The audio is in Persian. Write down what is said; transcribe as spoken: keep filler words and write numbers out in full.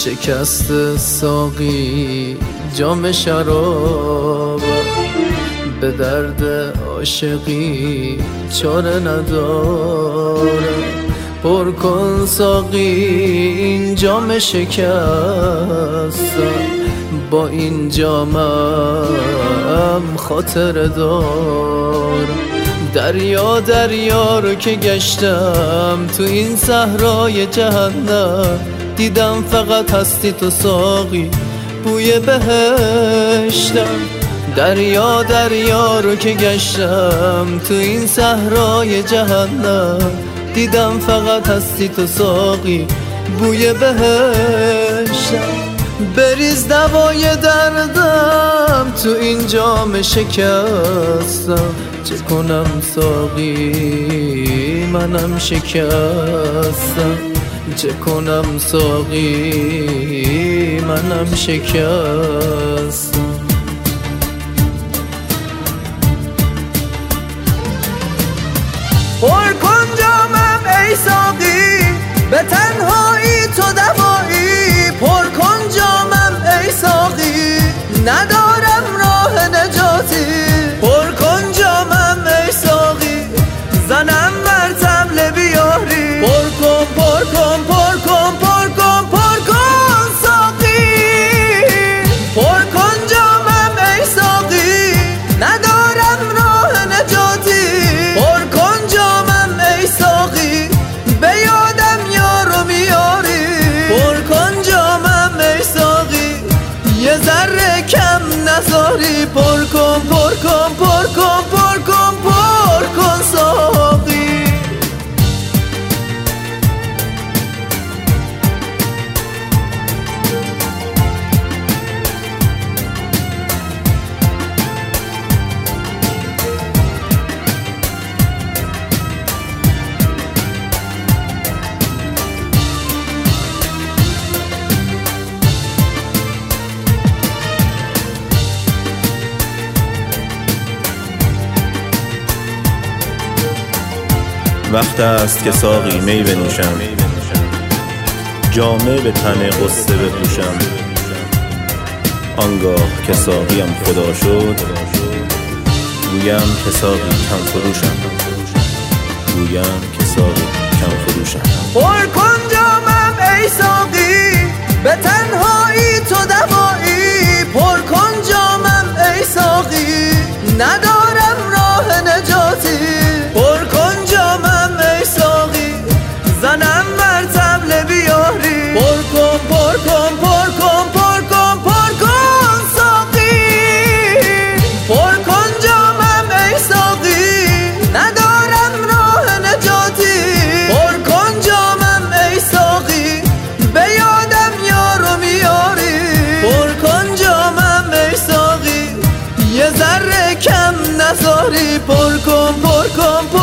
شکست ساقی جام شراب، به درد عاشقی چاره نداره. پر کن ساقی این جام شکستم، با این جامم خاطر دار. دریا دریا رو که گشتم تو این صحرای جهنم، دیدم فقط هستی تو ساقی بوی بهشتم. دریا دریا رو که گشتم تو این صحرای جهنم، دیدم فقط هستی تو ساقی بوی بهشتم. بریز دوای دردم تو این جام شکستم، چه کنم ساقی منم شکستم، چه کنم ساقی منم شکستم. پر کن جامم ای ساقی، به تنهایی تو دوایی. پر کن جامم ای ساقی، ندارم راه نجاتی. پر کن جامم ای ساقی، زنم بر طبل بیاری. پر کن پر کن پر کن پر کن پر کن ساقی. پر کن جامم ای ساقی، ندارم راه نجاتی. پر کن جامم ای ساقی، به یادم یارو میاری. پر کن جامم ای ساقی، یه ذره کم نذاری. پر کن پر کن پر کن پر کن پر کن ساقی. وقت است که ساقی می بنوشم، جامه به تن غصه بپوشم. آنگاه که ساقیم خدا شد، گویم که ساقی کم فروشم، گویم که ساقی کم فروشم. پر کن جامم ای ساقی، به تنهایی تو دوایی. پر کن جامم ای ساقی، ندارم راه نجاتی. پر کن جامم ای ساقی، زنم بر طبل بیاری. پر کن پر کن پر کن پر کن پر کن ساقی. پر کن جامم ای ساقی، ندارم راه نجاتی. پر کن جامم ای ساقی، به یادم یارو میاری. پر کن جامم ای ساقی، یه ذره کم نذاری. پر کن پر کن پر